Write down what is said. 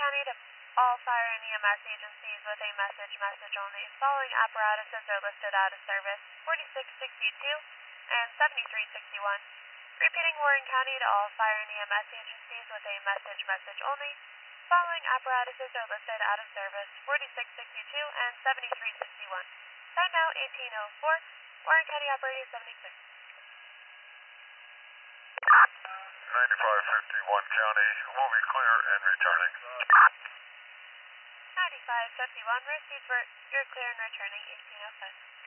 County to all fire and EMS agencies with a message only. Following apparatuses are listed out of service, 4662 and 7361. Repeating, Warren County to all fire and EMS agencies with a message only. Following apparatuses are listed out of service, 4662 and 7361. Time now 1804, Warren County Operator 76. 9551 County, moving clear and returning. 9551, received for, you're clear and returning 1805.